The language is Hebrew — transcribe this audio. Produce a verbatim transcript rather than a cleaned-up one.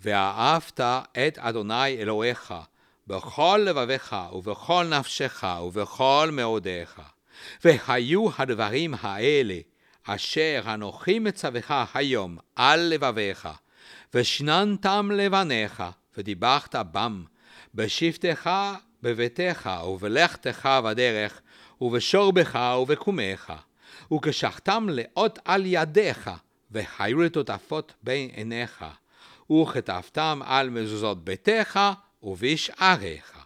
ואהבת את אדוני אלוהיך בכל לבביך ובכל נפשך ובכל מאודיך. והיו הדברים האלה אשר אנוכי מצווך היום על לבביך, ושננתם לבניך, ודיברת בם, בשבתך בביתך ובלכתך בדרך, ובשורבך ובקומך, וכשחתם לאות על ידיך, והיו לטוטפות בין עיניך, וכתבתם על מזוזות ביתך ובשעריך.